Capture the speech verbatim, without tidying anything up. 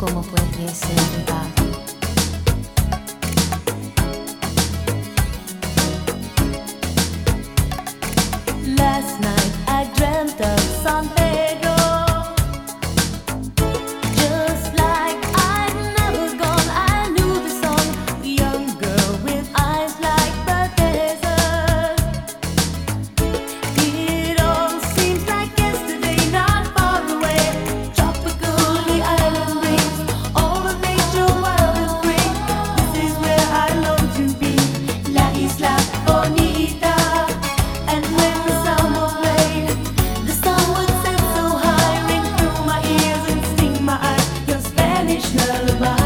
¿Cómo puede ser verdad? Last night I dreamt of San Pedro, just like I'd never gone. I knew the song, a young girl with eyes like the desert. It all seems like yesterday, not far away. Tropical, the island rings, all of nature wild and free. This is where I long to be, La Isla Bonita. And when the summer played, the sun would set so high, ring through my ears and sting my eyes. Your Spanish lullaby.